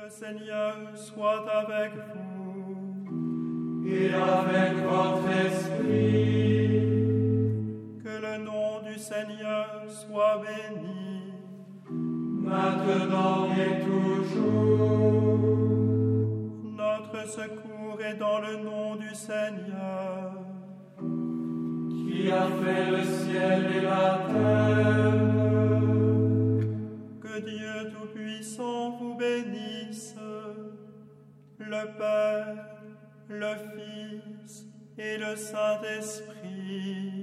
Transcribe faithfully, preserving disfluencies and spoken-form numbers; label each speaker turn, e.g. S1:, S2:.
S1: Le Seigneur soit avec vous.
S2: Et avec votre esprit.
S1: Que le nom du Seigneur soit béni.
S2: Maintenant et toujours.
S1: Notre secours est dans le nom du Seigneur.
S2: Qui a fait le ciel et la terre.
S1: Que Dieu Tout-Puissant vous bénisse, le Père, le Fils et le Saint-Esprit.